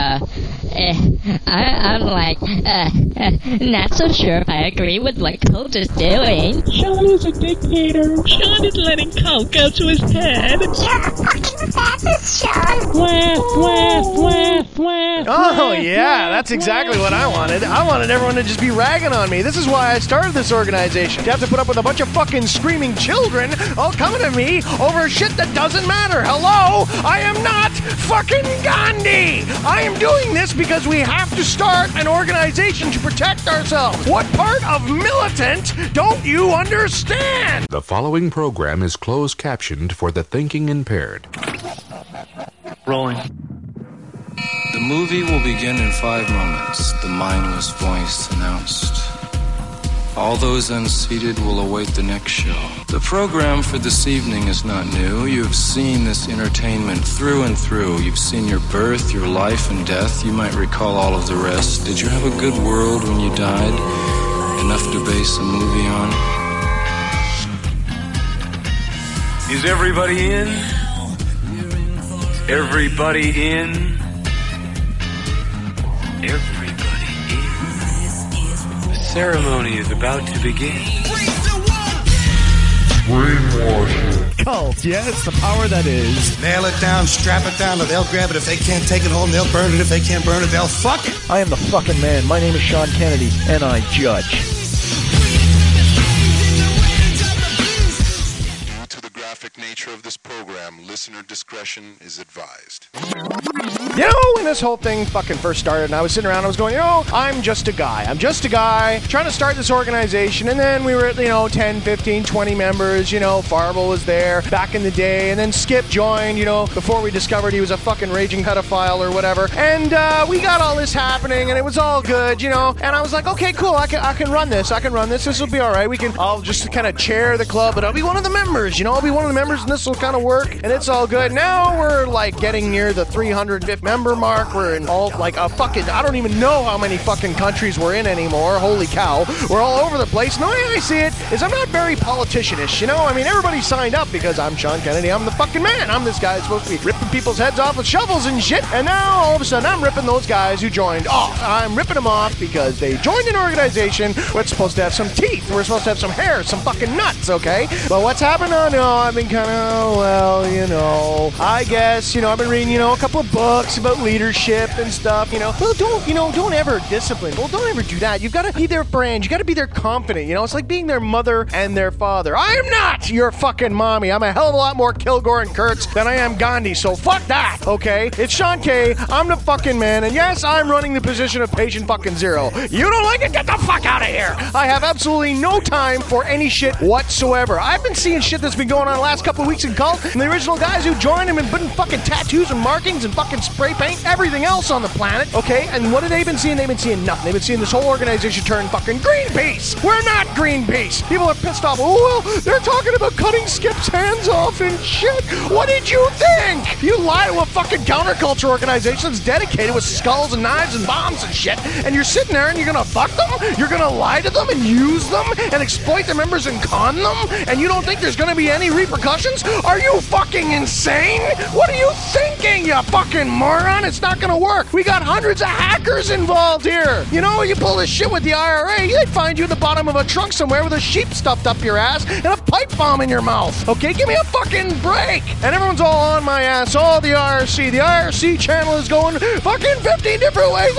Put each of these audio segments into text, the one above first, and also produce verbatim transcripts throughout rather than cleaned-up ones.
uh, eh, I, I'm like, uh, not so sure if I agree with what Colt is doing. Sean is a dictator. Sean is letting Colt go to his head. You're a fucking fascist, Sean. Wah, wah, wah, wah, Oh, yeah, that's exactly what I wanted. I wanted everyone to just be ragging on me. This is why I started this organization. You have to put up with a bunch of fucking screaming children all coming to me over shit that doesn't matter. Hello? I am not fucking Gandhi. I am doing this because we have to start an organization to protect ourselves. What part of militant don't you understand? The following program is closed captioned for the thinking impaired. Rolling. The movie will begin in five moments, the mindless voice announced. All those unseated will await the next show. The program for this evening is not new. You've seen this entertainment through and through. You've seen your birth, your life, and death. You might recall all of the rest. Did you have a good world when you died? Enough to base a movie on? Is everybody in? Everybody in? Everybody in. The ceremony is about to begin. Brainwashing. Cult, yeah, it's the power that is. Nail it down, strap it down, or they'll grab it. If they can't take it home, they'll burn it. If they can't burn it, they'll fuck it. I am the fucking man. My name is Sean Kennedy, and I judge. Due to the graphic nature of this program, listener discretion is advised. You know, when this whole thing fucking first started, and I was sitting around, I was going, you know, I'm just a guy. I'm just a guy trying to start this organization, and then we were at, you know, ten, fifteen, twenty members, you know, Farble was there back in the day, and then Skip joined, you know, before we discovered he was a fucking raging pedophile or whatever, and uh, we got all this happening, and it was all good, you know, and I was like, okay, cool, I can, I can run this, I can run this, this will be all right, we can, I'll just kind of chair the club, but I'll be one of the members, you know, I'll be one of the members, and this will kind of work, and it's all good. Now we're, like, getting near the three hundred fifth member mark. We're in all, like, a fucking, I don't even know how many fucking countries we're in anymore. Holy cow. We're all over the place. And the way I see it is I'm not very politicianish, you know? I mean, everybody signed up because I'm Sean Kennedy. I'm the fucking man. I'm this guy that's supposed to be ripping people's heads off with shovels and shit. And now, all of a sudden, I'm ripping those guys who joined off. I'm ripping them off because they joined an organization where it's supposed to have some teeth. We're supposed to have some hair, some fucking nuts, okay? But what's happened? Oh, no, I've been kind of, well, you know, I guess, you know, I've been reading, you know, a couple of books about leadership and stuff, you know. Well, don't, you know, don't ever discipline. Well, don't ever do that. You've got to be their friend. You got to be their confidant, you know. It's like being their mother and their father. I am not your fucking mommy. I'm a hell of a lot more Kilgore and Kurtz than I am Gandhi, so fuck that, okay? It's Sean K. I'm the fucking man, and yes, I'm running the position of patient fucking zero. You don't like it? Get the fuck out of here. I have absolutely no time for any shit whatsoever. I've been seeing shit that's been going on the last couple of weeks in Cult, and the original guys who joined him and putting fucking tattoos and markings and fucking spray paint, everything else on the planet, okay? And what have they been seeing? They've been seeing nothing. They've been seeing this whole organization turn fucking Greenpeace. We're not Greenpeace. People are pissed off. Oh, well, they're talking about cutting Skip's hands off and shit. What did you think? You lie to a fucking counterculture organization that's dedicated with skulls and knives and bombs and shit, and you're sitting there and you're gonna fuck them? You're gonna lie to them and use them and exploit their members and con them? And you don't think there's gonna be any repercussions? Are you fucking insane? What are you thinking, you fucking moron? It's not gonna work. We got hundreds of hackers involved here. You know, you pull this shit with the I R A, they'd find you at the bottom of a trunk somewhere with a sheep stuffed up your ass and a pipe bomb in your mouth. Okay, give me a fucking break. And everyone's all on my ass. All the I R C. The I R C channel is going fucking fifteen different ways.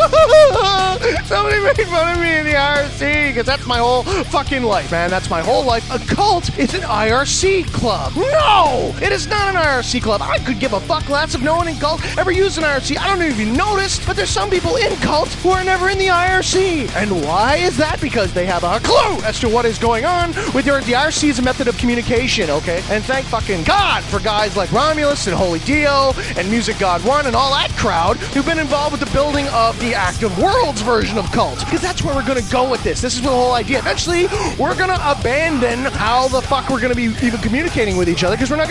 Somebody made fun of me in the I R C because that's my whole fucking life, man. That's my whole life. A cult is an I R C club. No! It is not an I R C club. I could give a fuck less if no one in Cult ever used an I R C. I don't know if you noticed, but there's some people in Cult who are never in the I R C. And why is that? Because they have a clue as to what is going on with your, the I R C is a method of communication, okay? And thank fucking God for guys like Romulus and Holy Dio and Music God One and all that crowd who've been involved with the building of the Active Worlds version of Cult. Because that's where we're gonna go with this. This is the whole idea. Eventually, we're gonna abandon how the fuck we're gonna be even communicating with each other because we're not gonna be using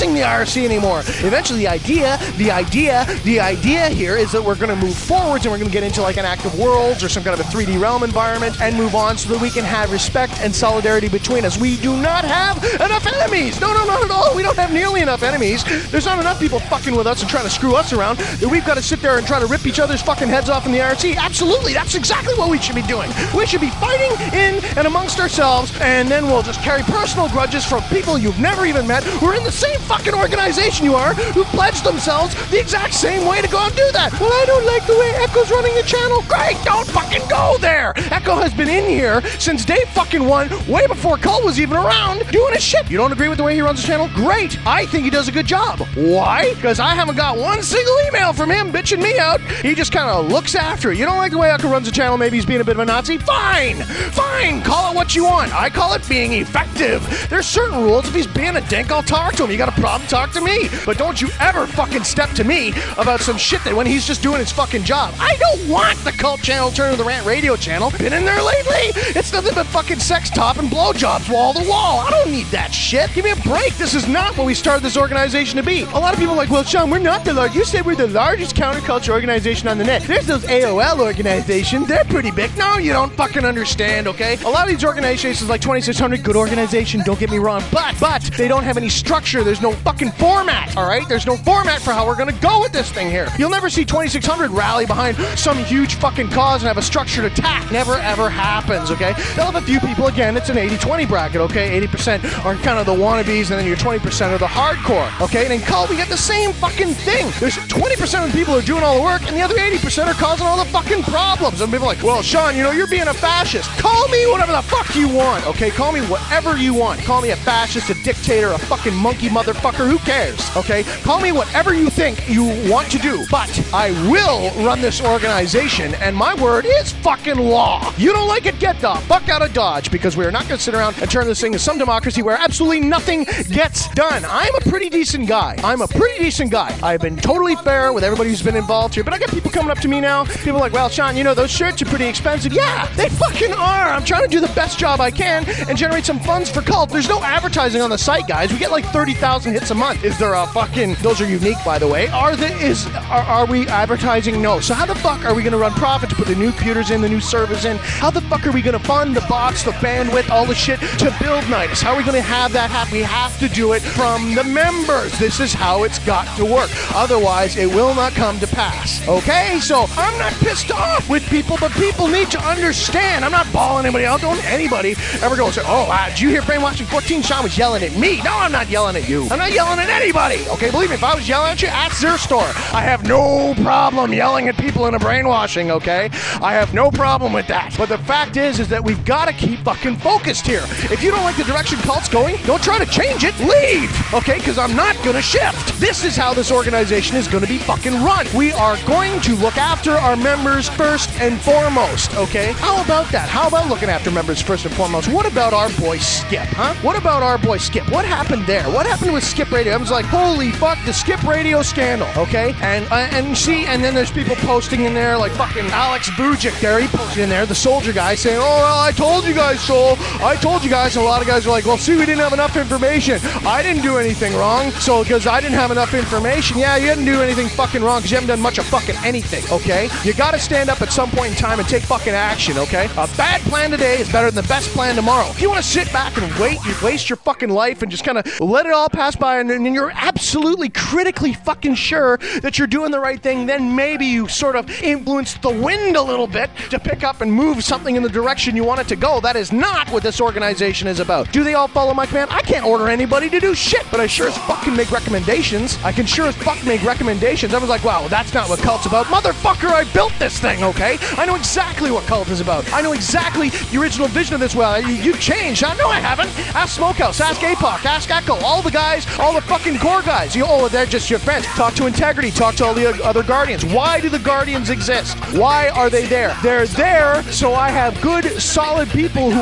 discussing the I R C anymore. Eventually, the idea, the idea, the idea here is that we're going to move forwards and we're going to get into like an active worlds or some kind of a three D realm environment and move on so that we can have respect and solidarity between us. We do not have enough enemies. No, no, not at all. We don't have nearly enough enemies. There's not enough people fucking with us and trying to screw us around that we've got to sit there and try to rip each other's fucking heads off in the I R C. Absolutely. That's exactly what we should be doing. We should be fighting in and amongst ourselves, and then we'll just carry personal grudges from people you've never even met who are in the same fucking organization you are, who pledged themselves the exact same way to go and do that. Well, I don't like the way Echo's running the channel. Great, don't fucking go there. Echo has been in here since day fucking one, way before Cult was even around, doing his shit. You don't agree with the way he runs the channel? Great. I think he does a good job. Why? Because I haven't got one single email from him bitching me out. He just kind of looks after it. You don't like the way Echo runs the channel? Maybe he's being a bit of a Nazi? Fine. Fine. Call it what you want. I call it being effective. There's certain rules. If he's being a dink, I'll talk to him. You got a problem, talk to me. But don't you ever fucking step to me about some shit that when he's just doing his fucking job. I don't want the Cult channel turning to the Rant Radio channel. Been in there lately? It's nothing but fucking sex top and blowjobs wall to wall. I don't need that shit. Give me a break. This is not what we started this organization to be. A lot of people are like, well, Sean, we're not the largest. You said we're the largest counterculture organization on the net. There's those A O L organizations. They're pretty big. No, you don't fucking understand, okay? A lot of these organizations like twenty-six hundred, good organization, don't get me wrong, but, but they don't have any structure. There's no fucking format, all right? There's no format for how we're going to go with this thing here. You'll never see twenty-six hundred rally behind some huge fucking cause and have a structured attack. Never, ever happens, okay? They'll have a few people, again, it's an eighty twenty bracket, okay? eighty percent are kind of the wannabes, and then your twenty percent are the hardcore, okay? And in Cult, we get the same fucking thing. There's twenty percent of the people who are doing all the work, and the other eighty percent are causing all the fucking problems. And people are like, well, Sean, you know, you're being a fascist. Call me whatever the fuck you want, okay? Call me whatever you want. Call me a fascist, a dictator, a fucking monkey motherfucker, who cares, okay? Call me whatever you think you want to do, but I will run this organization, and my word is fucking law. You don't like it? Get the fuck out of Dodge, because we're not going to sit around and turn this thing into some democracy where absolutely nothing gets done. I'm a pretty decent guy. I'm a pretty decent guy. I've been totally fair with everybody who's been involved here, but I got people coming up to me now. People are like, well, Sean, you know, those shirts are pretty expensive. Yeah, they fucking are. I'm trying to do the best job I can and generate some funds for Cult. There's no advertising on the site, guys. We get like thirty thousand hits a month. Is there a fucking... Those are unique, by the way. Are the, is, are, are we advertising? No. So how the fuck are we going to run profit to put the new computers in, the new servers in? How the fuck are we going to fund the bots, the bandwidth, all the shit to build Nidus? How are we going to have that happen? We have to do it from the members. This is how it's got to work. Otherwise, it will not come to pass. Okay? So I'm not pissed off with people, but people need to understand. I'm not balling anybody out. Don't anybody ever go and say, oh, wow, did you hear Brainwashing fourteen? Sean was yelling at me. No, I'm not yelling at you. I'm not yelling at anybody. Okay? Believe me, if I was yelling at you, ask their store. I have no problem yelling at people in a brainwashing, okay? I have no problem with that. But the fact is, is that we've got to keep fucking focused here. If you don't like the direction Cult's going, don't try to change it. Leave, okay? Because I'm not going to shift. This is how this organization is going to be fucking run. We are going to look after our members first and foremost, okay? How about that? How about looking after members first and foremost? What about our boy Skip, huh? What about our boy Skip? What happened there? What happened with Skip Radio? I was like, holy fuck, the Skip Radio scandal, okay? And uh, and see, and then there's people posting in there like fucking Alex Bujic there. He posted in there, the soldier guy, saying, oh, well, I told you guys, Soul. I told you guys. And a lot of guys are like, well, see, we didn't have enough information. I didn't do anything wrong. So, because I didn't have enough information, yeah, you didn't do anything fucking wrong because you haven't done much of fucking anything, okay? You got to stand up at some point in time and take fucking action, okay? A bad plan today is better than the best plan tomorrow. If you want to sit back and wait, you waste your fucking life and just kind of let it all pass by, and then you're absolutely critically fucking sure that you're doing the right thing, then maybe you sort of influence the wind a little bit to pick up and move something in the direction you want it to go. That is not what this organization is about. Do they all follow my command? I can't order anybody to do shit, but I sure as fuck can make recommendations. I can sure as fuck make recommendations. I was like, wow, that's not what Cult's about. Motherfucker, I built this thing, okay? I know exactly what Cult is about. I know exactly the original vision of this. Well, you, you've changed. I know I haven't. Ask Smokehouse, ask A P O C, ask Echo, all the guys, all the fucking core guys. You, oh, they're just your friends. Talk to Integrity, talk to all the other Guardians. Why do the Guardians exist? Why are they there? They're there so I have good, solid people who I know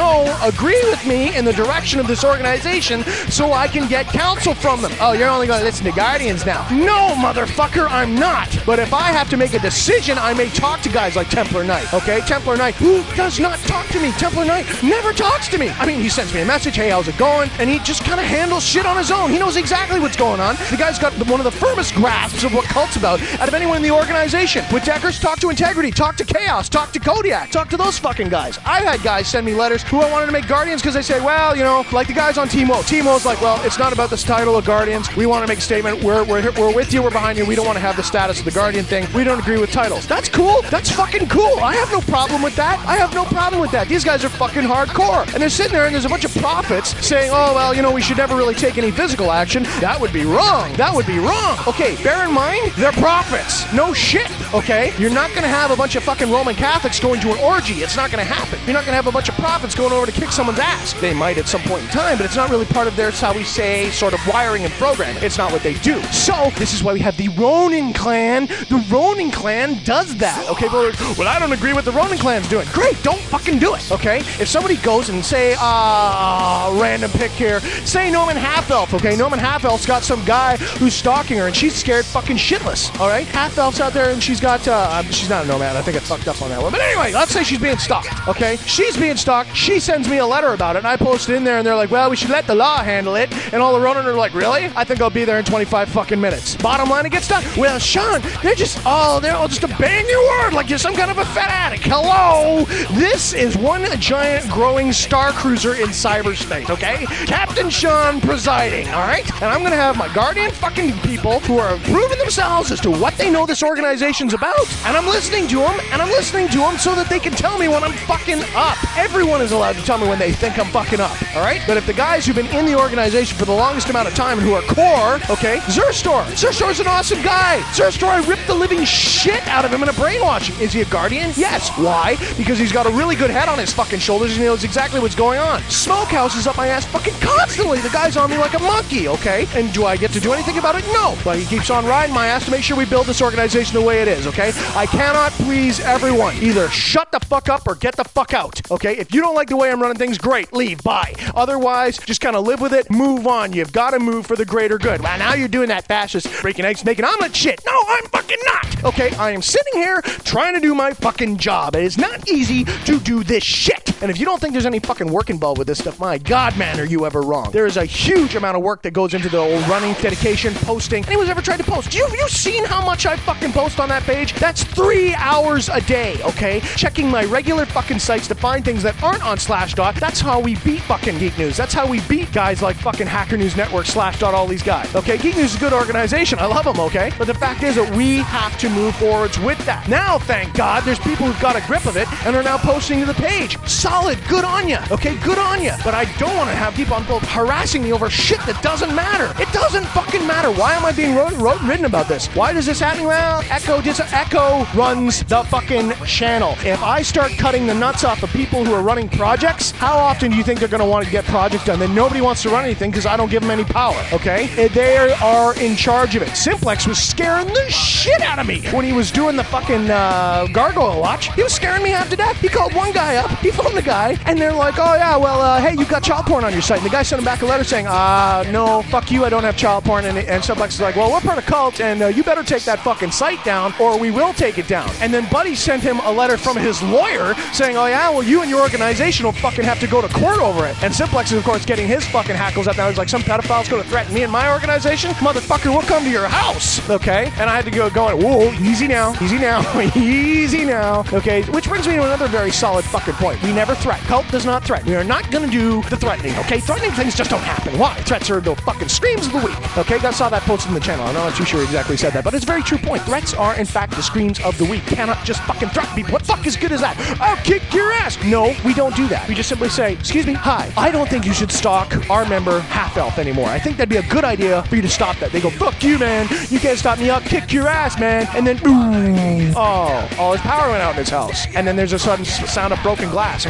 no, agree with me in the direction of this organization so I can get counsel from them. Oh, you're only going to listen to Guardians now. No, motherfucker, I'm not. But if I have to make a decision, I may talk to guys like Templar Knight, okay? Templar Knight, who does not talk to me. Templar Knight never talks to me. I mean, he sends me a message, hey, how's it going? And he just kind of handles shit on his own. He knows exactly what's going on. The guy's got one of the firmest grasps of what cult's about out of anyone in the organization. With Deckers, talk to Integrity, talk to Chaos, talk to Kodiak, talk to those fucking guys. I've had guys send me letters who I wanted to make Guardians because they say, well, you know, like the guys on T M O. T M O's like, well, it's not about this title of Guardians. We want to make a statement. We're, we're, we're with you. We're behind you. We don't want to have the status of the Guardian thing. We don't agree with titles. That's cool. That's fucking cool. I have no problem with that. I have no problem with that. These guys are fucking hardcore. And they're sitting there and there's a bunch of prophets saying, oh, well, you know, we should never really take any physical action. That would be wrong. That would be wrong. Okay, bear in mind, they're prophets. No shit, okay? You're not going to have a bunch of fucking Roman Catholics going to an orgy. It's not going to happen. You're not going to have a bunch of prophets going over to kick someone's ass. They might at some point in time, but it's not really part of their, shall we say, sort of wiring and programming. It's not what they do. So, this is why we have the Ronin clan. The Ronin clan does that, okay? Well, I don't agree with the Ronin clan's doing. Great, don't fucking do it, okay? If somebody goes and say, ah, uh, random pick here, say Norman Half-Elf, okay? Norman Half-Elf's got some guy who's stalking her, and she's scared fucking shitless, all right? Half-Elf's out there, and she's got, uh, she's not a nomad. I think I fucked up on that one. But anyway, let's say she's being stalked, okay? She's being stalked. She sends me a letter about it, and I post it in there, and they're like, well, we should let the law handle it. And all the Ronin are like, really? I think I'll be there in twenty-five fucking minutes. Bottom line, it gets done. Well, Sean, they're just, oh, they're all just obeying your word like you're some kind of a fat addict. Hello? This is one giant growing star cruiser in cyberspace, okay? Captain Sean presiding, all right? And I'm going to have my Guardian fucking people who are proving themselves as to what they know this organization's about. And I'm listening to them, and I'm listening to them so that they can tell me when I'm fucking up. Everyone is allowed to tell me when they think I'm fucking up, all right? But if the guys who've been in the organization for the longest amount of time and who are core, okay, Zerstor. Zerstor's an awesome guy. Zerstor, I ripped the living shit out of him in a brainwashing. Is he a Guardian? Yes. Why? Because he's got a really good head on his fucking shoulders and he knows exactly what's going on. Smokehouse is up my ass fucking constantly. The guy's on me like a monkey, okay? And do I get to do anything about it? No. But he keeps on riding my ass to make sure we build this organization the way it is, okay? I cannot please everyone. Either shut the fuck up or get the fuck out, okay? If you don't like the way I'm running things, great. Leave. Bye. Otherwise, just kind of live with it. Move on. You've got to move for the greater good. Well, now you're doing that fascist breaking eggs, making omelet shit. No, I'm fucking not. Okay, I am sitting here trying to do my fucking job. It is not easy to do this shit. And if you don't think there's any fucking work involved with this stuff, my God, man, are you ever wrong. There is a huge amount of work that goes into the old running, dedication, posting. Anyone's ever tried to post? You, you seen how much I fucking post on that page? That's three hours a day, okay? Checking my regular fucking sites to find things that aren't on Slashdot. That's how we beat fucking Geek News. That's how we beat guys like fucking Hacker News Network, Slashdot, all these guys. Okay, Geek News is a good organization. I love them, okay? But the fact is that we have to move forwards with that. Now, thank God, there's people who've got a grip of it and are now posting to the page. Solid. Good on ya. Okay, good on ya. But I don't want to have people on both harassing me over shit that doesn't matter. It doesn't fucking matter. Why am I being ro- ro- written about this? Why does this happen? Well, Echo dis- Echo runs the fucking channel. If I start cutting the nuts off of people who are running projects, how often do you think they're going to want to get projects done? Then nobody wants to run anything because I don't give them any power, okay? They are in charge of it. Simplex was scaring the shit out of me when he was doing the fucking uh, Gargoyle Watch. He was scaring me half to death. He called one guy up, he phoned the guy, and they're like, oh yeah, well, uh, hey, you've got child porn on your site. And the guy sent him back a letter saying, uh, no, fuck you, I don't have child porn. And, and Simplex is like, well, we're part of Cult, and uh, you better take that fucking site down, or we will take it down. And then Buddy sent him a letter from his lawyer saying, oh yeah, well, you and your organization will fucking have to go to court over it. And Simplex is, of course, getting his fucking hackles up now. He's like, some pedophile's going to threaten me and my organization? Motherfucker, we'll come to your house, okay? And I had to go going, whoa, easy now, easy now, easy now, okay? Which brings me to another very solid fucking point. We never threaten. Cult does not threaten. We are not going to do the threatening, okay? Threatening things just don't happen. Why? Threats are the fucking screams of the week, okay? I saw that posted in the channel. I'm not too sure he exactly said that, but it's a very true point. Threats are, in fact, the screams of the week. Cannot just fucking threaten people. What the fuck is good as that? I'll kick your ass. No, we don't do that. We just simply say, excuse me, hi, I don't think you should stalk our member Half-Elf anymore. I think that'd be a good idea for you to stop that. They go, fuck you, man. You can't stop me. I'll kick your ass, man. And then, boom. Oh, all his power went out in his house. And then there's a sudden sound of broken glass and a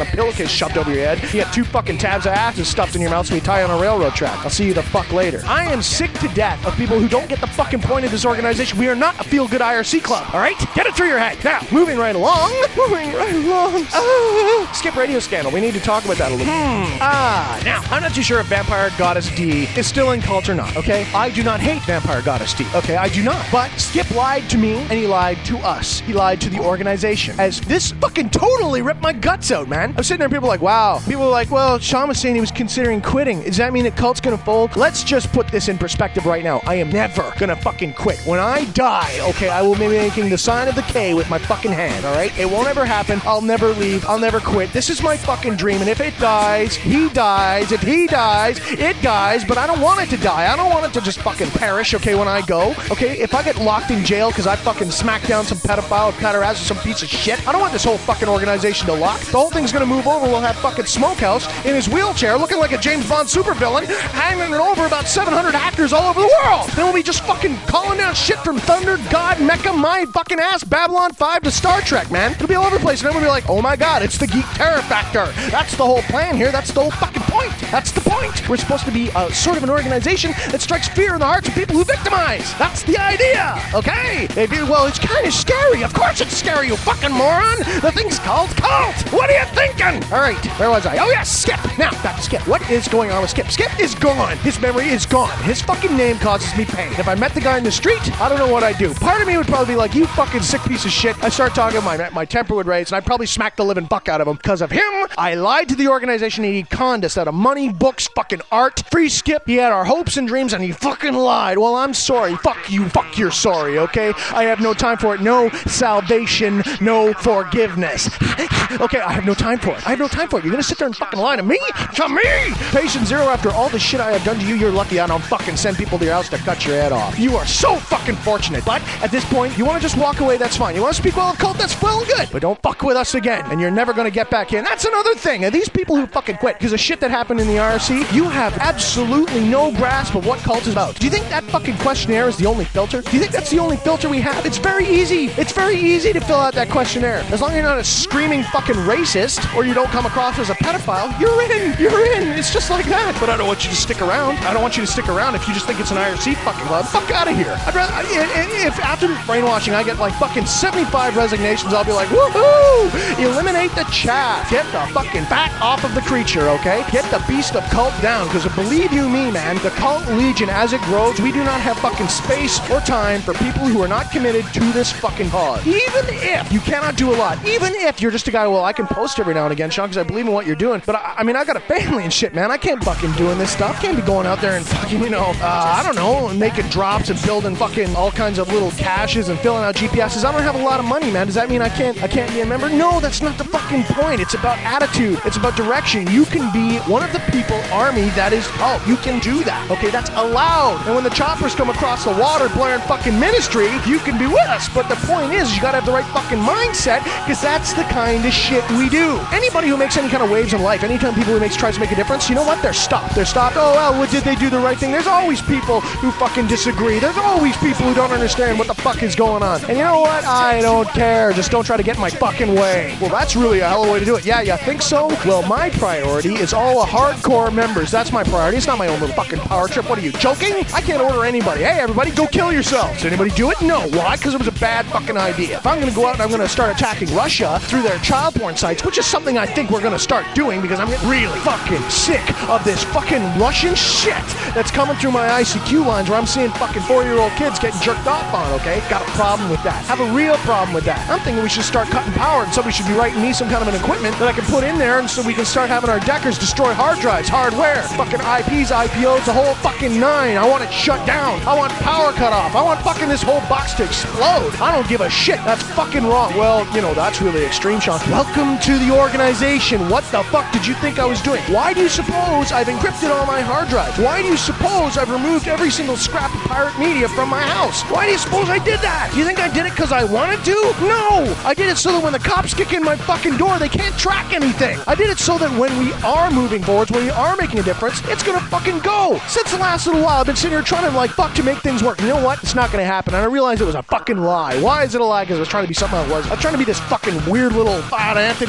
pillowcase shoved over your head. You got two fucking tabs of asses stuffed in your mouth so we tie on a railroad track. I'll see you the fuck later. I am sick to death of people who don't get the fucking point of this organization. We are not a feel-good I R C club, all right? Get it through your head. Now, moving right along. Moving right along. Ah, skip radio scandal. We need to talk about that a little. Hmm. Ah, now, I'm not too sure if Vampire Goddess D is still in cult or not, okay? I do not hate Vampire Goddess D, okay? I do not. But Skip lied to me, and he lied to us. He lied to the organization. As this fucking totally ripped my guts out, man. I'm sitting there and people are like, wow. People are like, well, Sean was saying he was considering quitting. Does that mean that cult's gonna fold? Let's just put this in perspective right now. I am never gonna fucking quit. When I die, okay, I will be making the sign of the K with my fucking hand, alright? It won't ever happen. I'll never leave. I'll never quit. This is my fucking dream, and if it dies, he dies. If he dies, it dies, but I don't want it to die. I don't want it to just fucking perish, okay, when I go. Okay, if I get locked in jail because I fucking smacked down some pedophile, pederast, or some piece of shit, I don't want this whole fucking organization to lock. The whole thing's gonna move over. We'll have fucking Smokehouse in his wheelchair looking like a James Bond supervillain, hanging over about seven hundred actors all over the world. Then we'll be just fucking calling down shit from Thunder, God, Mecca, my fucking ass, Babylon five to Star Trek, man. It'll be all over the place, and then we'll be like, oh my god, it's the geek terror factor. That's the whole plan here. That's the whole fucking point. That's the point. We're supposed to be a sort of an organization that strikes fear in the hearts of people who victimize. That's the idea, okay? If you, well, it's kind of scary. Of course it's scary, you fucking moron. The thing's called cult. What are you thinking? All right, where was I? Oh, yes, Skip. Now, back to Skip. What is going on with Skip? Skip is gone. His memory is gone. His fucking name causes me pain. If I met the guy in the street, I don't know what I'd do. Part of me would probably be like, you fucking sick piece of shit. I start talking, my, my temper would raise, and I'd probably smack the living fuck out of him. Because of him, I lied to the organization, and he conned us out of money, books, fucking art, free Skip. He had our hopes and dreams, and he fucking lied. Well, I'm sorry. Fuck you. Fuck you're sorry, okay? I have no time for it. No salvation, no forgiveness. Okay, I have no time for it. I have no time for it. You're gonna sit there and fucking lie to me? To me? Patient zero, after all the shit I have done to you, you're lucky I don't fucking send people to your house to cut your head off. You are so fucking fortunate. But at this point, you want to just walk away, that's fine. You want to speak well of cult, that's well and good. But don't fuck with us again, and you're never gonna get back in. That's another thing. And these people who fucking quit because of shit that happened in the R R C, you have absolutely no grasp of what cult is about. Do you think that fucking questionnaire is the only filter? Do you think that's the only filter we have? It's very easy. It's very easy to fill out that questionnaire. As long as you're not a screaming fucking racist, or you don't come across as a pedophile, you're in. You're in. It's just like that. But I don't want you to stick around. I don't want you to stick around if you just think it's an I R C fucking club. Fuck out of here. I'd rather, if after brainwashing I get like fucking seventy-five resignations, I'll be like, woohoo! Eliminate the chaff. Get the fucking back off of the creature, okay? Get the beast of cult down, because believe you me, man, the cult legion, as it grows, we do not have fucking space or time for people who are not committed to this fucking cause. Even if you cannot do a lot, even if you're just a guy, well, I can post every now and again, Sean, because I believe in what you're doing, but I, I mean, I got a family and shit, man. I can't fucking doing this stuff. I can't be going out there and fucking, you know, uh, I don't know, making drops and building fucking all kinds of little caches and filling out G P Ses. I don't have a lot of money, man. Does that mean I can't, I can't be a member? No, that's not the fucking point. It's about attitude. It's about direction. You can be one of the people, army, that is cult. You can do that, okay? That's allowed. And when the choppers come across the water blaring fucking ministry, you can be with us. But the point is, you gotta have the right fucking mindset, because that's the kind of shit we do. Anybody who makes any kind of waves in life, anytime people who makes tries to make a difference, you know what? They're stopped. They're stopped. Oh, well, well, did they do the right thing? There's always people who fucking disagree. There's always people who don't understand what the fuck is going on. And you know what? I don't care. Just don't try to get in my fucking way. Well, that's really a hell of a way to do it. Yeah, you think so? Well, my priority is all the hardcore members. That's my priority. It's not my own little fucking power trip. What are you, joking? I can't order anybody. Hey, everybody, go kill yourselves. Did anybody do it? No. Why? Because it was a bad fucking idea. If I'm going to go out and I'm going to start attacking Russia through their child porn sites, which is something I think we're going to start doing, because I'm getting really fucking sick of this fucking Russian shit that's coming through my I C Q lines where I'm seeing fucking four-year-old kids getting jerked off on, okay? Got a problem with that. Have a real problem with that. I'm thinking we should start cutting power, and somebody should be writing me some kind of an equipment that I can put in there, and so we can start having our deckers destroy hard drives, hardware, fucking I Ps, I P Os, the whole fucking nine. I want it shut down. I want power cut off. I want fucking this whole box to explode. I don't give a shit. That's fucking wrong. Well, you know, that's really extreme, Sean. Welcome to the organization. What the fuck did you think I was doing? Why do you suppose I've encrypted all my hard drives? Why do you suppose I've removed every single scrap of pirate media from my house? Why do you suppose I did that? Do you think I did it because I wanted to? No! I did it so that when the cops kick in my fucking door, they can't track anything. I did it so that when we are moving forwards, when we are making a difference, it's gonna fucking go. Since the last little while, I've been sitting here trying to like fuck to make things work. You know what? It's not gonna happen. And I realized it was a fucking lie. Why is it a lie? Because I was trying to be something I was. I was trying to be this fucking weird little uh, Anthony Robbins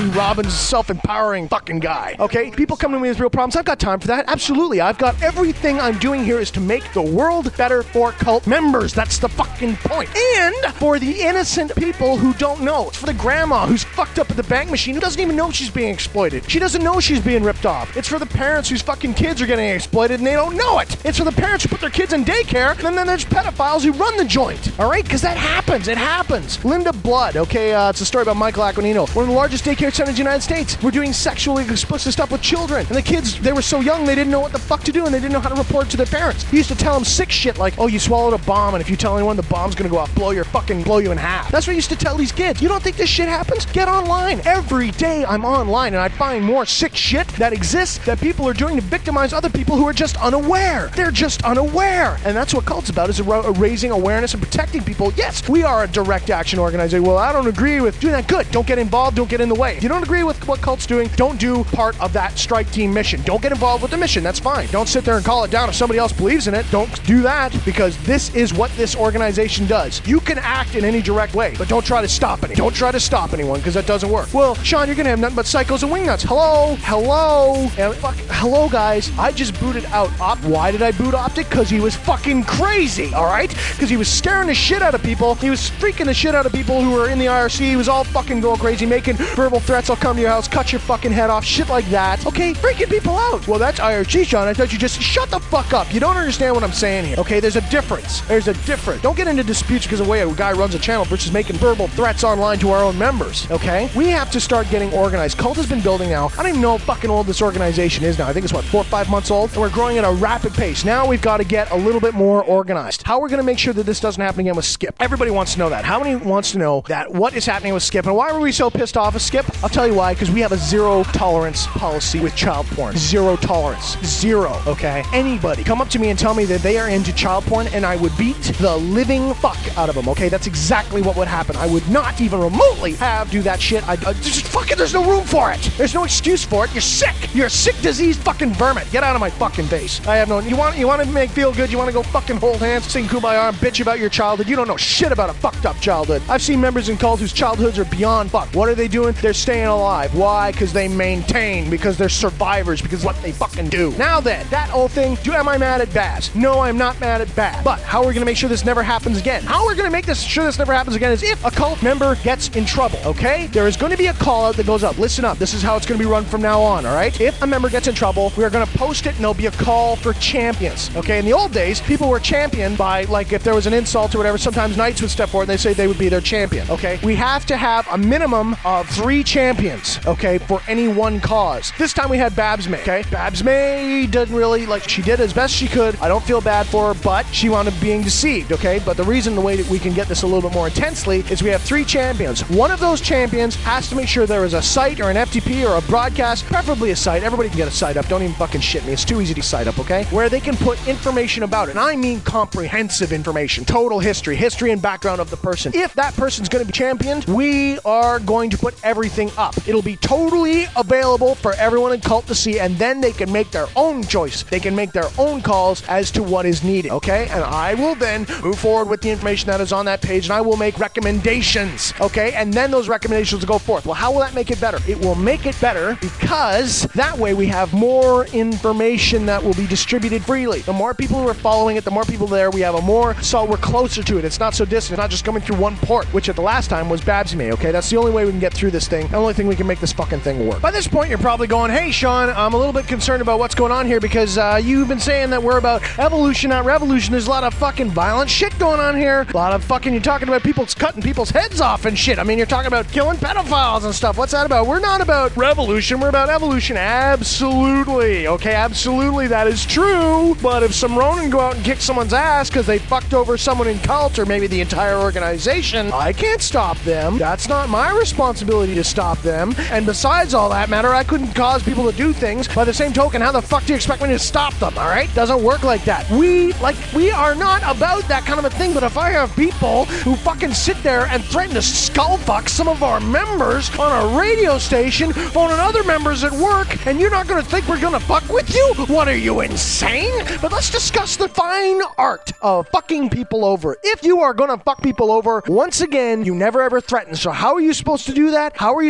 fucking self-empowering fucking guy, okay? People come to me with real problems. I've got time for that. Absolutely. I've got everything I'm doing here is to make the world better for cult members. That's the fucking point. And for the innocent people who don't know. It's for the grandma who's fucked up at the bank machine who doesn't even know she's being exploited. She doesn't know she's being ripped off. It's for the parents whose fucking kids are getting exploited and they don't know it. It's for the parents who put their kids in daycare, and then there's pedophiles who run the joint. All right? Because that happens. It happens. Linda Blood, okay, uh, it's a story about Michael Aquilino. One of the largest daycare centers in the United States. We're doing sexually explicit stuff with children. And the kids, they were so young, they didn't know what the fuck to do, and they didn't know how to report to their parents. He used to tell them sick shit like, oh, you swallowed a bomb, and if you tell anyone the bomb's gonna go off, blow your fucking, blow you in half. That's what he used to tell these kids. You don't think this shit happens? Get online. Every day I'm online, and I find more sick shit that exists that people are doing to victimize other people who are just unaware. They're just unaware. And that's what cult's about, is raising awareness and protecting people. Yes, we are a direct action organization. Well, I don't agree with doing that. Good. Don't get involved. Don't get in the way. If you don't agree with what cult's doing, don't do part of that strike team mission. Don't get involved with the mission. That's fine. Don't sit there and call it down if somebody else believes in it. Don't do that, because this is what this organization does. You can act in any direct way, but don't try to stop it. Don't try to stop anyone, because that doesn't work. Well, Sean, you're going to have nothing but psychos and wingnuts. Hello? Hello? And fuck, hello, guys. I just booted out Op. Why did I boot Optic? Because he was fucking crazy, all right? Because he was scaring the shit out of people. He was freaking the shit out of people who were in the I R C. He was all fucking going crazy, making verbal threats. I'll come to your house, cut your fucking head off, shit like that. Okay, freaking people out. Well, that's I R C, Sean. I thought you just shut the fuck up. You don't understand what I'm saying here. Okay, there's a difference. There's a difference. Don't get into disputes because of the way a guy runs a channel versus making verbal threats online to our own members. Okay? We have to start getting organized. Cult has been building now. I don't even know how fucking old this organization is now. I think it's what, four or five months old? And we're growing at a rapid pace. Now we've got to get a little bit more organized. How we're going to make sure that this doesn't happen again with Skip? Everybody wants to know that. How many wants to know that what is happening with Skip? And why were we so pissed off with Skip? I'll tell you why. Because we have a zero tolerance policy with child porn. Zero tolerance. Zero. Okay? Anybody come up to me and tell me that they are into child porn, and I would beat the living fuck out of them. Okay? That's exactly what would happen. I would not even remotely have do that shit. I uh, just fucking. There's no room for it. There's no excuse for it. You're sick. You're a sick, diseased fucking vermin. Get out of my fucking face. I have no. You want. You want to make feel good. You want to go fucking hold hands, sing Kumbaya, and bitch about your childhood. You don't know shit about a fucked up childhood. I've seen members in cult whose childhoods are beyond fuck. What are they doing? They're staying alive. Why? Because they maintain. Because they're survivors. Because what they fucking do. Now then, that old thing. Do am I mad at Baz? No, I'm not mad at Baz. But how are we gonna make sure this never happens again? How are we gonna make this sure this never happens again? Is if a cult member gets in trouble. Okay? There is going to be a call out that goes up. Listen up. This is how it's going to be run from now on. All right? If a member gets in trouble, we are going to post it, and there'll be a call for champions. Okay? In the old days, people were championed by, like, if there was an insult or whatever, sometimes knights would step forward and they say they would be their champion. Okay? We have to have a minimum of three champions. Okay? For any one cause. This time we had Babs May. Okay? Babs May didn't really, like, she did as best she could. I don't feel bad for her, but she wound up being deceived. Okay? But the reason, the way that we can get this a little bit more intensely is we have three champions. One of those champions has to make sure there is a site or an F T P or a broadcast, preferably a site. Everybody can get a site up. Don't even fucking shit me. It's too easy to site up, okay? Where they can put information about it. And I mean comprehensive information. Total history. History and background of the person. If that person's going to be championed, we are going to put everything up. It'll be totally available for everyone in cult to see, and then they can make their own choice. They can make their own calls as to what is needed, okay? And I will then move forward with the information that is on that page, and I will make recommendations, okay? And then those recommendations will go forth. Well, how will that make it better? It will make it better because that way we have more information that will be distributed freely. The more people who are following it, the more people there, we have a more, so we're closer to it. It's not so distant. It's not just coming through one port, which at the last time was Babs May, okay? That's the only way we can get through this thing. The only thing we can make this fucking thing work. By this point, you're probably going, hey, Sean, I'm a little bit concerned about what's going on here because uh, you've been saying that we're about evolution, not revolution. There's a lot of fucking violent shit going on here. A lot of fucking, you're talking about people cutting people's heads off and shit. I mean, you're talking about killing pedophiles and stuff. What's that about? We're not about revolution. We're about evolution. Absolutely. Okay, absolutely. That is true. But if some Ronin go out and kick someone's ass because they fucked over someone in cult or maybe the entire organization, I can't stop them. That's not my responsibility to stop them. And besides all that matter, I couldn't cause people to do things. By the same token, how the fuck do you expect me to stop them, all right? Doesn't work like that. We, like, we are not about that kind of a thing, but if I have people who fucking sit there and threaten to skull fuck some of our members on a radio station, phoning other members at work, and you're not gonna think we're gonna fuck with you? What, are you insane? But let's discuss the fine art of fucking people over. If you are gonna fuck people over, once again, you never ever threaten. So how are you supposed to do that? How are you supposed to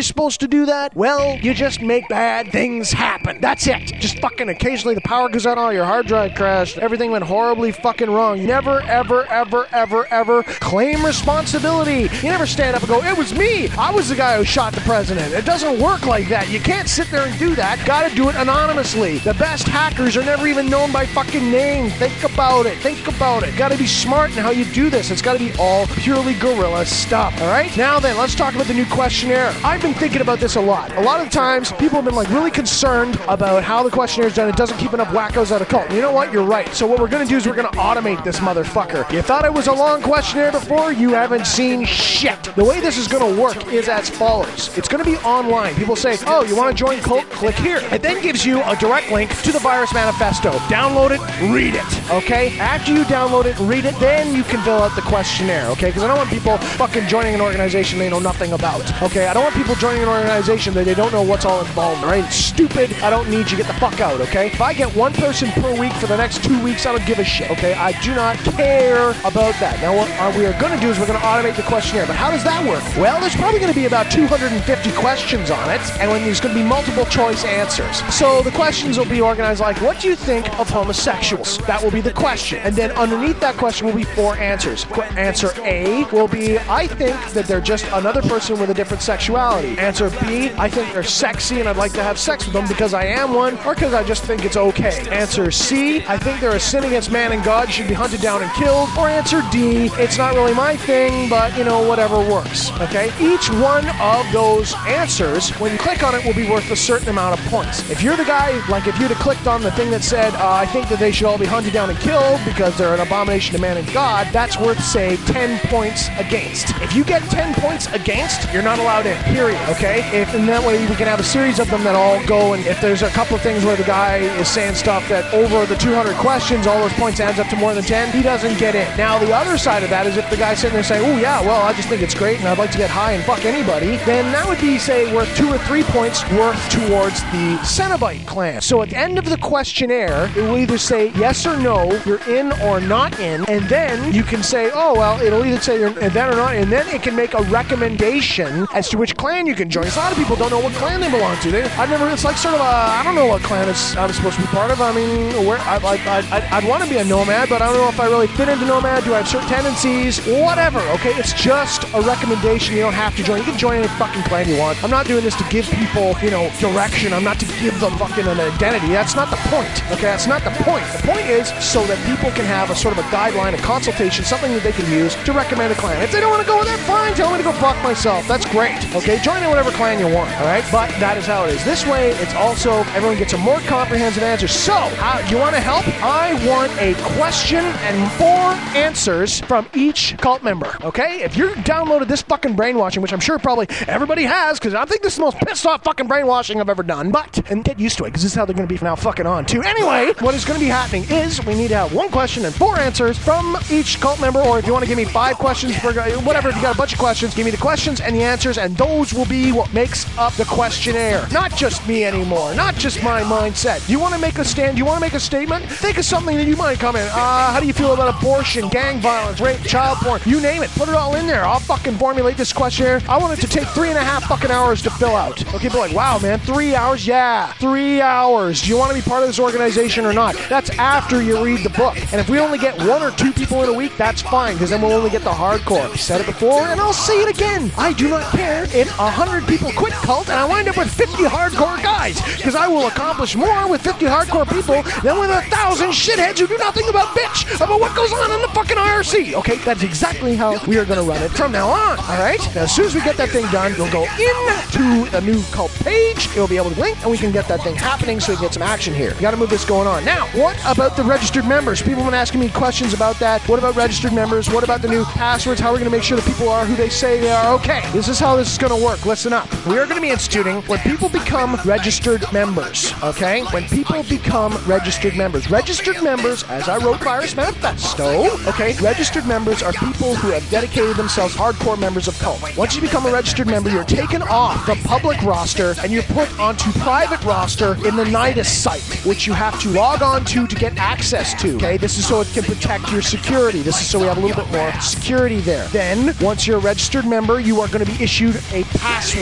to do that? Well, you just make bad things happen. That's it. Just fucking occasionally the power goes out, all your hard drive crashed, everything went horribly fucking wrong. You never, ever, ever, ever, ever claim responsibility. You never stand up and go, it was me. I was the guy who shot the president. It doesn't work like that. You can't sit there and do that. Gotta do it anonymously. The best hackers are never even known by fucking name. Think about it. Think about it. Gotta be smart in how you do this. It's gotta be all purely guerrilla stuff. All right? Now then, let's talk about the new questionnaire. I've been thinking about this a lot. A lot of times, people have been like really concerned about how the questionnaire is done. It doesn't keep enough wackos out of cult. You know what? You're right. So what we're gonna do is we're gonna automate this motherfucker. You thought it was a long questionnaire before? You haven't seen shit. The way this is gonna work is as follows. It's gonna be online. People say, oh, you wanna join cult? Click here. It then gives you a direct link to the Virus Manifesto. Download it, read it, okay? After you download it and read it, then you can fill out the questionnaire, okay? Because I don't want people fucking joining an organization they know nothing about, okay? I don't want people joining an organization that they don't know what's all involved, right? It's stupid. I don't need you. Get the fuck out, okay? If I get one person per week for the next two weeks, I don't give a shit, okay? I do not care about that. Now, what we are going to do is we're going to automate the questionnaire. But how does that work? Well, there's probably going to be about two hundred fifty questions on it, and when there's going to be multiple choice answers. So the questions will be organized like, what do you think of homosexuals? That will be the question. And then underneath that question will be four answers. Qu- answer A will be, I think that they're just another person with a different sexuality. Answer B, I think they're sexy and I'd like to have sex with them because I am one, or because I just think it's okay. Answer C, I think they're a sin against man and God, should be hunted down and killed. Or answer D, it's not really my thing, but, you know, whatever works. Okay? Each one of those answers, when you click on it, will be worth a certain amount of points. If you're the guy, like if you'd have clicked on the thing that said, uh, I think that they should all be hunted down and killed because they're an abomination to man and God, that's worth, say, ten points against. If you get ten points against, you're not allowed in, period, okay? If, and that way we can have a series of them that all go, and if there's a couple of things where the guy is saying stuff that over the two hundred questions, all those points adds up to more than ten, he doesn't get in. Now, the other side of that is if the guy's sitting there saying, oh yeah, well, I just think it's great and I'd like to get high and fuck anybody, then that would be, say, worth two or three points worth towards the Cenobite clan. So at the end of the questionnaire, it will either say yes or no, you're in or not in, and then you can say, oh, well, it'll either say you're in then or not, and then it can make a recommendation as to which clan you can join. A lot of people don't know what clan they belong to. They, I've never, it's like sort of a, I don't know what clan it's, I'm supposed to be part of. I mean, where, I, like, I, I'd, I'd want to be a nomad, but I don't know if I really fit into nomad. Do I have certain tendencies? Whatever, okay? It's just a recommendation. You don't have to join. You can join any fucking clan you want. I'm not doing this to give people, you know, direction. I'm not to give them fucking an identity. That's not the point, okay? That's not the point. The point is so that people can have a sort of a guideline, a consultation, something that they can use to recommend a clan. If they don't want to go with that, fine. Tell me to go fuck myself. That's great, okay? Join in whatever clan you want, all right? But that is how it is. This way, it's also, everyone gets a more comprehensive answer. So, uh, you want to help? I want a question and four answers from each cult member, okay? If you downloaded this fucking brainwashing, which I'm sure probably everybody has, because I think this is the most pissed off fucking brainwashing I've ever done, but, and get used to it, because this is how they're going to be from now fucking on, too. Anyway, what is going to be happening is we need to have one question and four answers from each cult member, or if you want to give me five questions, for whatever, if you got a bunch of questions, give me the questions and the answers, and those will be what makes up the questionnaire. Not just me anymore, not just my mindset. You want to make a stand, you want to make a statement? Think of something that you might come in. Uh, how do you feel about abortion, gang violence, rape, child porn? You name it, put it all in there. I'll fucking formulate this questionnaire. I want it to take three and a half fucking hours to fill out. Okay, people are like, wow, man, three hours? Yeah, three hours. Do you want to be part of this organization or not? That's after you read the book. And if we only get one or two people in a week, that's fine, because then we'll only get the hardcore. I said it before, and I'll say it again. I do not care if a hundred people quit cult and I wind up with fifty hardcore guys, because I will accomplish more with fifty hardcore people than with a thousand shitheads who do nothing about bitch about what goes on in the fucking I R C. Okay, that's exactly how we are going to run it from now on, all right? Now, as soon as we get that thing done, we'll go into the new cult page. It'll be able to link, and we can get that thing happening so we can get some action here. We got to move this going on. Now, what about the registered members? People have been asking me questions about that. What about registered members? What about the new passwords? How are we going to make sure that people are who they say they are? Okay, this is how this is going to work. Listen up. We are going to be instituting when people become registered members, okay? When people become registered members. Registered members, as I wrote Virus Manifesto, okay, registered members are people who have dedicated themselves hardcore members of cult. Once you become a registered member, you're taken off the public roster and you're put onto private roster in the Nidus site, which you have to log on to to get access to, okay? This is so it can protect your security. This is so we have a little bit more security there. Then, once you're a registered member, you are going to be issued a password.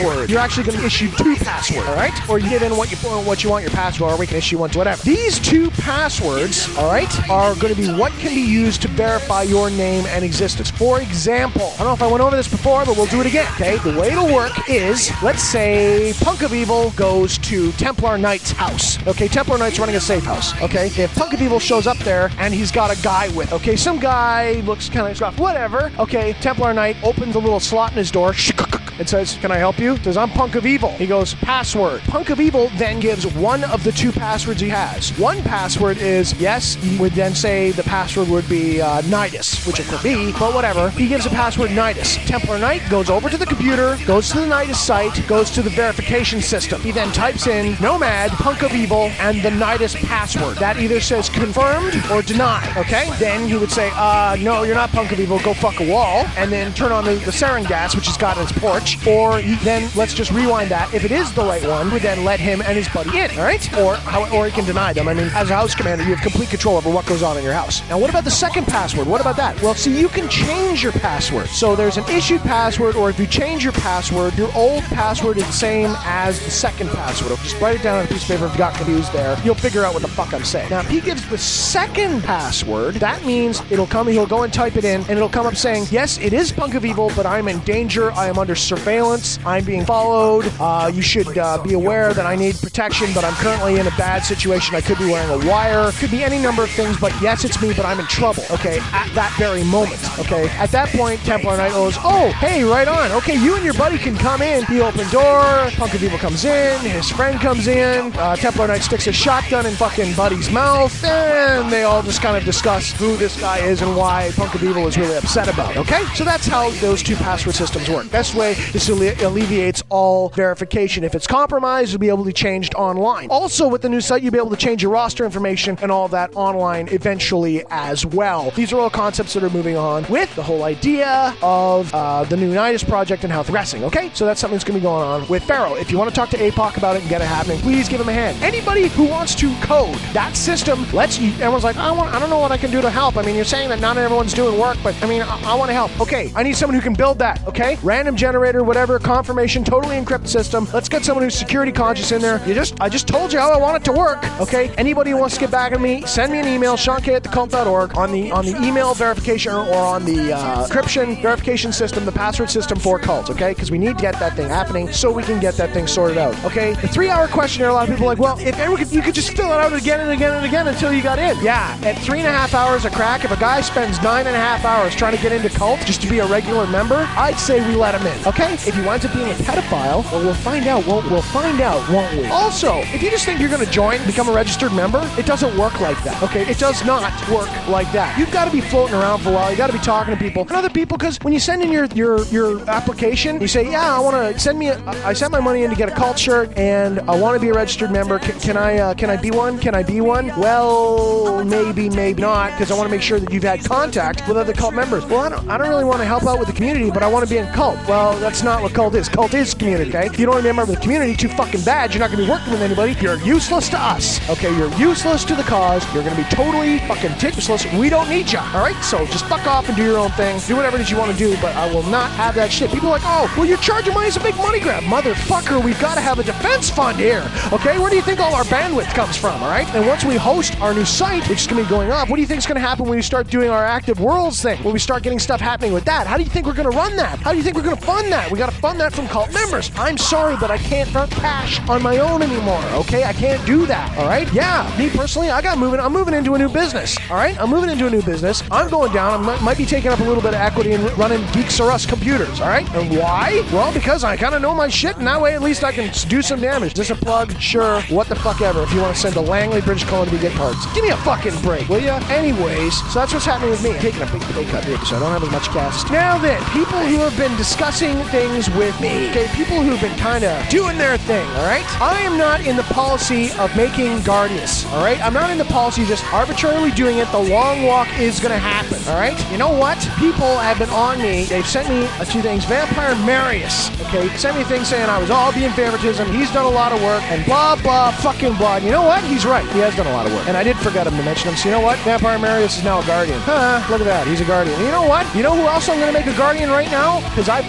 password. You're actually going to issue two passwords, all right? Or you give in what you what you want your password, or we can issue one to whatever. These two passwords, all right, are going to be what can be used to verify your name and existence. For example, I don't know if I went over this before, but we'll do it again, okay? The way it'll work is, let's say Punk of Evil goes to Templar Knight's house. Okay, Templar Knight's running a safe house, okay? If Punk of Evil shows up there and he's got a guy with, okay, some guy looks kind of scruffy, whatever, okay, Templar Knight opens a little slot in his door, it says, can I help you? It says, I'm Punk of Evil. He goes, password. Punk of Evil then gives one of the two passwords he has. One password is, yes, he would then say the password would be uh, Nidus, which it could be, but whatever. He gives a password Nidus. Templar Knight goes over to the computer, goes to the Nidus site, goes to the verification system. He then types in Nomad, Punk of Evil, and the Nidus password. That either says confirmed or denied, okay? Then he would say, uh, no, you're not Punk of Evil, go fuck a wall, and then turn on the, the sarin gas, which he's got in his porch. Or he, then let's just rewind that. If it is the right one, we then let him and his buddy in, all right? Or how, or he can deny them. I mean, as a house commander, you have complete control over what goes on in your house. Now, what about the second password? What about that? Well, see, you can change your password. So there's an issued password, or if you change your password, your old password is the same as the second password. Just write it down on a piece of paper if you got confused there. You'll figure out what the fuck I'm saying. Now, if he gives the second password, that means it'll come, he'll go and type it in, and it'll come up saying, yes, it is Punk of Evil, but I'm in danger. I am under surveillance. I'm being followed. Uh, you should uh, be aware that I need protection, but I'm currently in a bad situation. I could be wearing a wire. Could be any number of things, but yes, it's me, but I'm in trouble, okay, at that very moment, okay? At that point, Templar Knight goes, oh, hey, right on. Okay, you and your buddy can come in. He opens door. Punk of Evil comes in. His friend comes in. Uh, Templar Knight sticks a shotgun in fucking buddy's mouth, and they all just kind of discuss who this guy is and why Punk of Evil is really upset about it, okay? So that's how those two password systems work. Best way is to alleviates all verification. If it's compromised, you'll be able to be changed online. Also, with the new site, you'll be able to change your roster information and all that online eventually as well. These are all concepts that are moving on with the whole idea of uh, the new Nidus project and how it's progressing, okay? So that's something that's going to be going on with Pharaoh. If you want to talk to A P O C about it and get it happening, please give him a hand. Anybody who wants to code that system, let's, everyone's like, I, want, I don't know what I can do to help. I mean, you're saying that not everyone's doing work, but I mean, I, I want to help. Okay, I need someone who can build that, okay? Random generator, whatever, confirmation, totally encrypted system. Let's get someone who's security conscious in there. You just, I just told you how I want it to work, okay? Anybody who wants to get back at me, send me an email, sean k at the cult dot org, on the on the email verification or on the uh, encryption verification system, the password system for cults, okay? Because we need to get that thing happening so we can get that thing sorted out, okay? The three-hour questionnaire, a lot of people are like, well, if everyone could, you could just fill it out again and again and again until you got in. Yeah, at three and a half hours a crack, if a guy spends nine and a half hours trying to get into cult just to be a regular member, I'd say we let him in, okay? If he winds up being a pedophile, well, we'll find out, won't we'll find out, won't we? Also, if you just think you're going to join, become a registered member, it doesn't work like that, okay? It does not work like that. You've got to be floating around for a while. You got to be talking to people and other people, because when you send in your your your application, you say, yeah, I want to send me a, I sent my money in to get a cult shirt and I want to be a registered member. Can, can I uh, can I be one? Can I be one? Well, maybe, maybe not, because I want to make sure that you've had contact with other cult members. Well, I don't, I don't really want to help out with the community, but I want to be in cult. Well, that's not what cult is. Cult is community, okay? If you don't want to be a member of the community, too fucking bad. You're not going to be working with anybody. You're useless to us, okay? You're useless to the cause. You're going to be totally fucking useless. We don't need you, all right? So just fuck off and do your own thing. Do whatever it is you want to do, but I will not have that shit. People are like, oh, well, you're charging money. It's a big money grab. Motherfucker, we've got to have a defense fund here, okay? Where do you think all our bandwidth comes from, all right? And once we host our new site, which is going to be going up, what do you think is going to happen when we start doing our active worlds thing? When we start getting stuff happening with that? How do you think we're going to run that? How do you think we're going to fund that? We got to fund that from cult members. I'm sorry, but I can't run cash on my own anymore, okay? I can't do that, all right? Yeah, me personally, I got moving. I'm moving into a new business, all right? I'm moving into a new business. I'm going down. I might, might be taking up a little bit of equity and running Geeks R Us computers, all right? And why? Well, because I kind of know my shit, and that way at least I can do some damage. Just a plug? Sure. What the fuck ever. If you want to send to Langley, British Columbia to get parts. Give me a fucking break, will ya? Anyways, so that's what's happening with me. I'm taking a big pay cut here, so I don't have as much cash. Now then, people who have been discussing things with me, okay, people who've been kind of doing their thing, all right? I am not in the policy of making Guardians, all right? I'm not in the policy of just arbitrarily doing it. The long walk is going to happen, all right? You know what? People have been on me. They've sent me a few things. Vampire Marius, okay, sent me things saying I was all being favoritism. He's done a lot of work, and blah, blah, fucking blah. And you know what? He's right. He has done a lot of work. And I did forget him to mention him. So you know what? Vampire Marius is now a Guardian. Huh, look at that. He's a Guardian. And you know what? You know who else I'm going to make a Guardian right now? Because I fucking said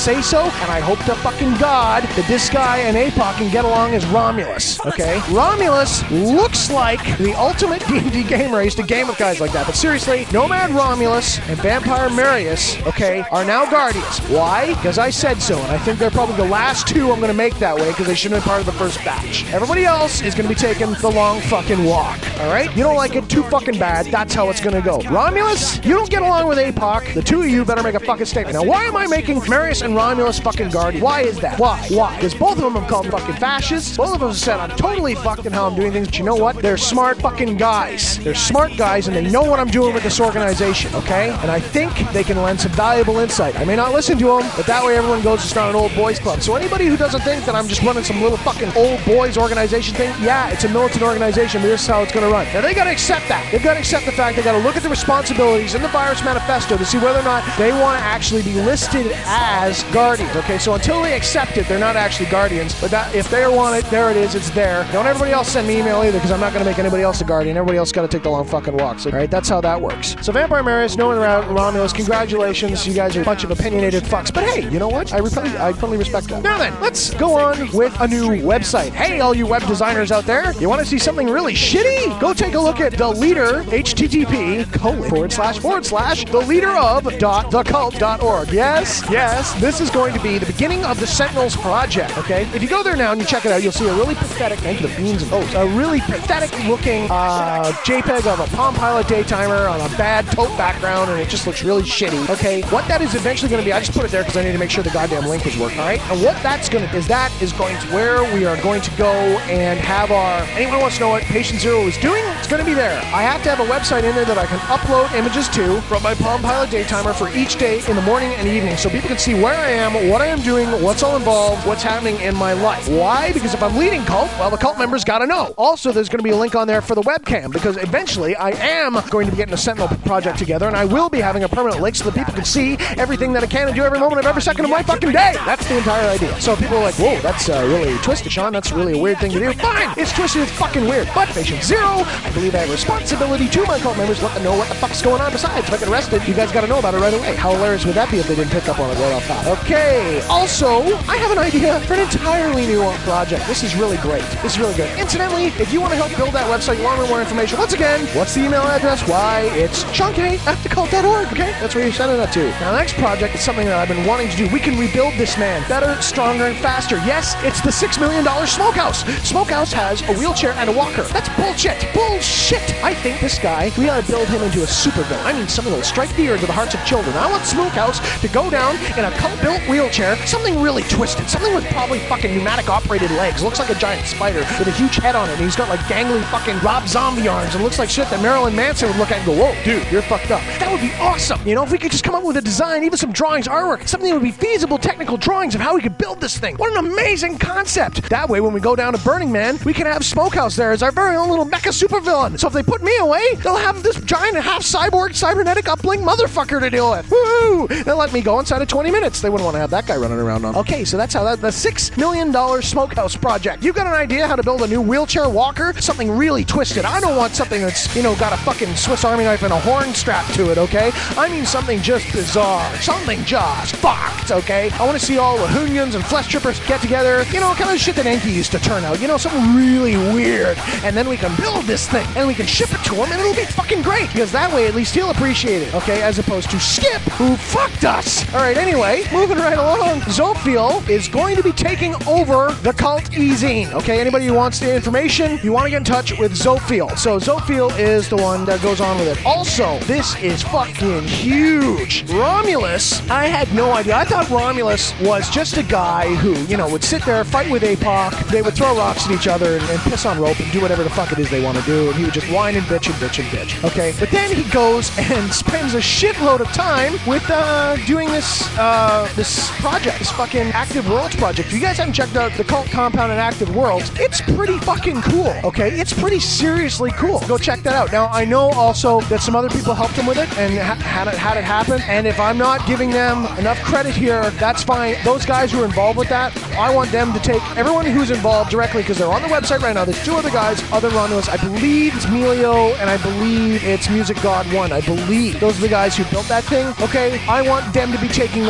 say so, and I hope to fucking God that this guy and A P O C can get along as Romulus, okay? Romulus looks like the ultimate D and D gamer. I used to game with guys like that, but seriously, Nomad Romulus and Vampire Marius, okay, are now Guardians. Why? Because I said so, and I think they're probably the last two I'm going to make that way because they shouldn't have been part of the first batch. Everybody else is going to be taking the long fucking walk, alright? You don't like it too fucking bad, that's how it's going to go. Romulus, you don't get along with A P O C, the two of you better make a fucking statement. Now, why am I making Marius and Romulus fucking Guardians? Why is that? Why? Why? Because both of them have called fucking fascists. Both of them have said I'm totally fucked in how I'm doing things, but you know what? They're smart fucking guys. They're smart guys, and they know what I'm doing with this organization, okay? And I think they can lend some valuable insight. I may not listen to them, but that way everyone goes to start an old boys club. So anybody who doesn't think that I'm just running some little fucking old boys organization thing, yeah, it's a militant organization, but this is how it's going to run. Now, they got to accept that. They've got to accept the fact they got to look at the responsibilities in the Virus Manifesto to see whether or not they want to actually be listed as Guardians, okay? So until they accept it, they're not actually Guardians, but that if they want it, there it is, it's there. Don't everybody else send me email either, because I'm not going to make anybody else a Guardian. Everybody else got to take the long fucking walks, all right? That's how that works. So Vampire Marius, Nolan Romulus, congratulations. You guys are a bunch of opinionated fucks, but hey, you know what? I really, I totally respect that. Now then, let's go on with a new website. Hey, all you web designers out there, you want to see something really shitty? Go take a look at The Leader, H T T P, colon, forward slash, forward slash, the leader of dot the cult dot org. Yes, yes, this is going to be the beginning of the Sentinels project, okay? If you go there now and you check it out, you'll see a really pathetic, thank you the beans and oats, a really pathetic looking uh, JPEG of a Palm Pilot Daytimer on a bad taupe background, and it just looks really shitty, okay? What that is eventually going to be, I just put it there because I need to make sure the goddamn link was working, all right? And what that's going to, is that is going to where we are going to go and have our, anyone who wants to know what Patient Zero is doing, it's going to be there. I have to have a website in there that I can upload images to from my Palm Pilot Daytimer for each day in the morning and evening, so people can see where I am, what I am doing, what's all involved, what's happening in my life. Why? Because if I'm leading cult, well, the cult members got to know. Also, there's going to be a link on there for the webcam, because eventually I am going to be getting a Sentinel project together, and I will be having a permanent link so that people can see everything that I can and do every moment of every second of my fucking day. That's the entire idea. So people are like, whoa, that's uh, really twisted, Sean. That's really a weird thing to do. Fine, it's twisted, it's fucking weird. But Patient Zero, I believe I have a responsibility to my cult members, let them know what the fuck's going on. Besides, if I get arrested, you guys got to know about it right away. How hilarious would that be if they didn't pick up on it right off top? Okay, also, I have an idea for an entirely new project. This is really great. This is really good. Incidentally, if you want to help build that website, you want more information, once again, what's the email address? Why, it's Sean K at the cult dot org, okay? That's where you're sending that to. Now, the next project is something that I've been wanting to do. We can rebuild this man better, stronger, and faster. Yes, it's the six million dollars Smokehouse. Smokehouse has a wheelchair and a walker. That's bullshit. Bullshit. I think this guy, we ought to build him into a supervillain. I mean, something that will strike fear into the hearts of children. I want Smokehouse to go down in a cult-built wheelchair, something really twisted, something with probably fucking pneumatic-operated legs. Looks like a giant spider with a huge head on it, and he's got like gangly fucking Rob Zombie arms, and looks like shit that Marilyn Manson would look at and go, whoa, dude, you're fucked up. That would be awesome. You know, if we could just come up with a design, even some drawings, artwork, something that would be feasible technical drawings of how we could build this thing. What an amazing concept. That way, when we go down to Burning Man, we can have Smokehouse there as our very own little mecha supervillain. So if they put me away, they'll have this giant half-cyborg, cybernetic, uplink motherfucker to deal with. Woo! They'll let me go inside of twenty minutes. They wouldn't want to have that guy running around on. Okay, so that's how that, the six million dollars Smokehouse project. You got an idea how to build a new wheelchair walker? Something really twisted. I don't want something that's, you know, got a fucking Swiss Army knife and a horn strapped to it, okay? I mean something just bizarre. Something just fucked, okay? I want to see all the Hoonians and Flesh Trippers get together. You know, kind of shit that Enki used to turn out. You know, something really weird. And then we can build this thing, and we can ship it to him, and it'll be fucking great. Because that way, at least he'll appreciate it, okay? As opposed to Skip, who fucked us. All right, anyway, moving right along. Zophiel is going to be taking over the Cult E-Zine, okay? Anybody who wants the information, you want to get in touch with Zophiel. So Zophiel is the one that goes on with it. Also, this is fucking huge. Romulus, I had no idea. I thought Romulus was just a guy who, you know, would sit there, fight with A P O C, they would throw rocks at each other and, and piss on rope and do whatever the fuck it is they want to do, and he would just whine and bitch and bitch and bitch, okay? But then he goes and spends a shitload of time with uh, doing this uh, this project, this fucking Active Worlds project. If you guys haven't checked out the Cult Compound and Active Worlds, it's pretty fucking cool, okay? It's pretty seriously cool. Go check that out. Now, I know also that some other people helped him with it and ha- had, it, had it happen, and if I'm not giving them enough credit here, that's fine. Those guys who are involved with that, I want them to take everyone who's involved directly, because they're on the website right now. There's two other guys other than Romulus. I believe it's Melio, and I believe it's Music God one. I believe those are the guys who built that thing, okay? I want them to be taking the long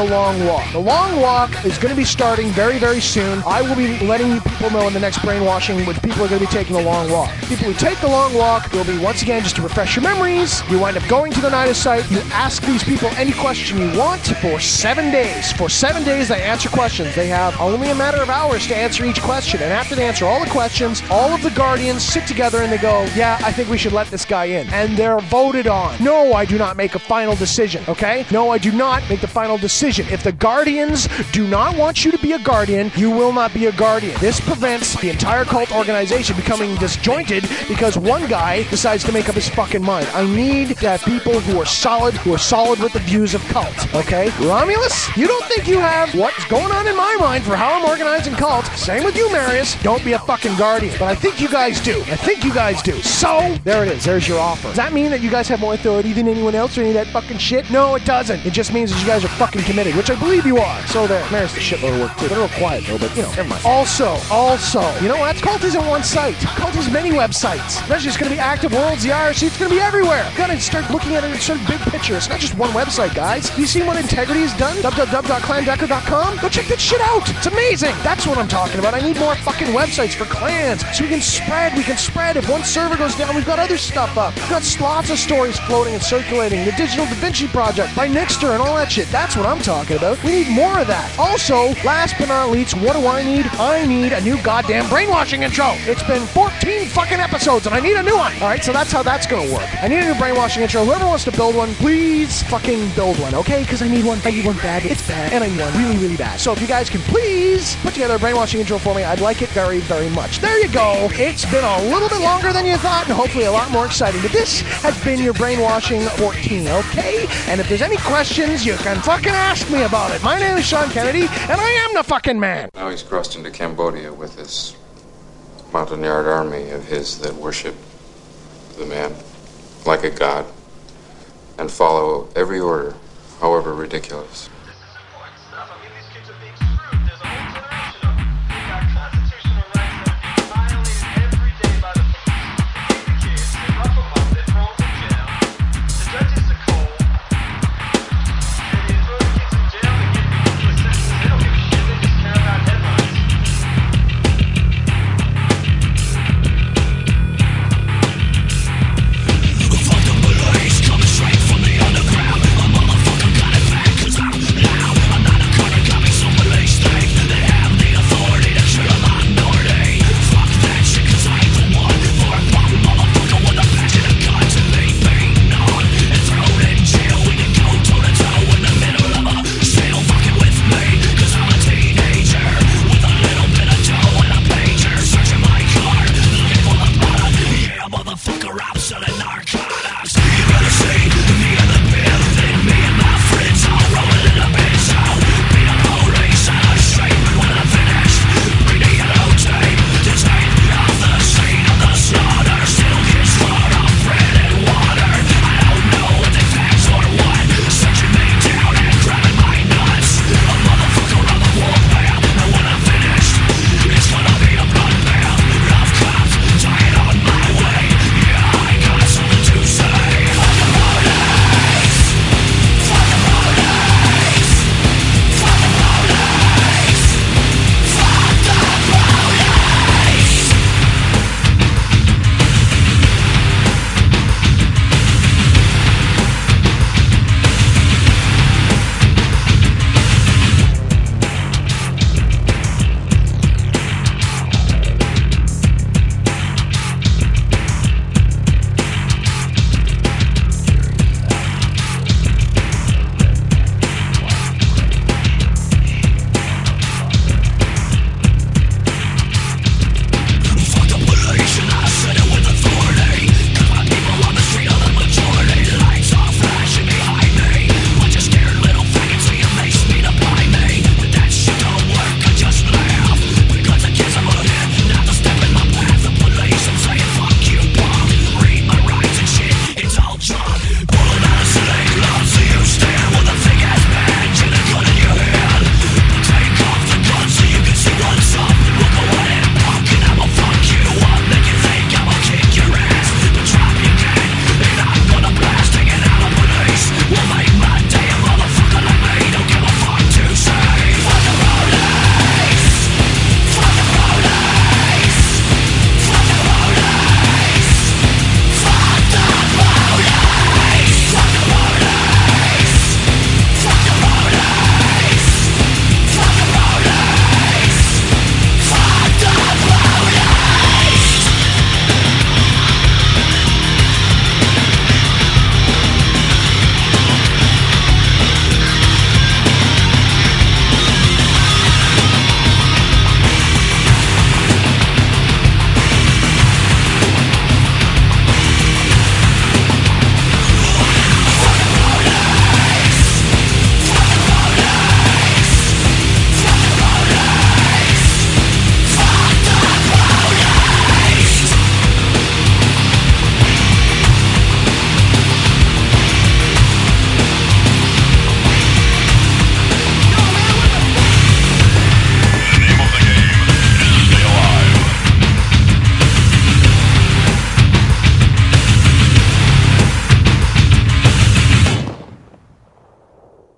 walk. The long walk is going to be starting very, very soon. I will be letting you people know in the next brainwashing when people are going to be taking the long walk. People who take the long walk will be, once again, just to refresh your memories, you wind up going to the Nida site, you ask these people any question you want for seven days. For seven days, they answer questions. They have only a matter of hours to answer each question. And after they answer all the questions, all of the Guardians sit together and they go, yeah, I think we should let this guy in. And they're voted on. No, I do not make a final decision, okay? No, I do not make the final decision. If the Guardians do not want you to be a Guardian, you will not be a Guardian. This prevents the entire cult organization becoming disjointed because one guy decides to make up his fucking mind. I need to have people who are solid, who are solid with the views of cult, okay? Romulus, you don't think you have what's going on in my mind for how I'm organizing cult. Same with you, Marius. Don't be a fucking Guardian. But I think you guys do. I think you guys do. So, there it is. There's your offer. Does that mean that you guys have more authority than anyone else or any of that fucking shit? No, it doesn't. It just means that you guys are fucking committed, which I believe you are. So there. Marius the shitload of work too. They're real quiet though, but you know, never mind. Also, also, you know what? Cult isn't one site. Cult is many websites. Eventually it's going to be Active Worlds, the I R C. It's going to be everywhere. You got to start looking at it in sort of big picture. It's not just one website, guys. You seen what Integrity has done? w w w dot clan decker dot com? Go check that shit out. It's amazing. That's what I'm talking about. I need more fucking websites for clans so we can spread. We can spread. If one server goes down, we've got other stuff up. We've got lots of stories floating and circulating. The Digital Da Vinci Project by Nixter and all that shit. That's what I'm talking about. We need more of that. Also, last but not least, what do I need? I need a new goddamn brainwashing intro. It's been fourteen fucking episodes and I need a new one. Alright, so that's how that's gonna work. I need a new brainwashing intro. Whoever wants to build one, please fucking build one, okay? Because I need one. I need one bad. It's bad. And I need one really, really bad. So if you guys can please put together a brainwashing intro for me, I'd like it very, very much. There you go. It's been a little bit longer than you thought and hopefully a lot more exciting. But this has been your Brainwashing fourteen, okay? And if there's any questions, you can fucking ask me about it. My name is Sean Kennedy, and I am the fucking man. Now he's crossed into Cambodia with this Montagnard army of his that worship the man like a god and follow every order, however ridiculous.